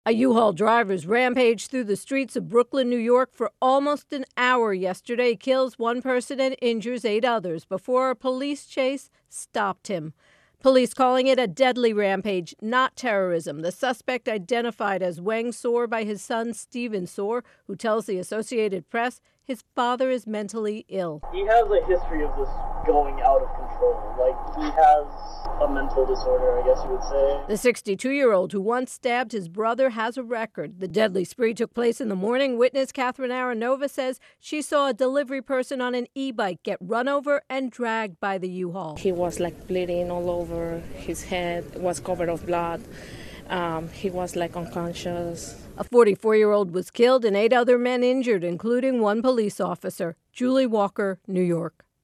A U-Haul driver's rampage through the streets of Brooklyn, New York for almost an hour yesterday kills one person and injures 8 others before a police chase stopped him. Police calling it a deadly rampage, not terrorism. The suspect, identified as Weng Soor by his son Stephen Soor, who tells the Associated Press his father is mentally ill. He has a history of this going out of control. Like, he has a mental disorder, I guess you would say. The 62-year-old who once stabbed his brother has a record. The deadly spree took place in the morning. Witness Catherine Aronova says she saw a delivery person on an e-bike get run over and dragged by the U-Haul. He was like bleeding all over. His head was covered with blood. He was like unconscious. A 44-year-old was killed and 8 other men injured, including one police officer. Julie Walker, New York.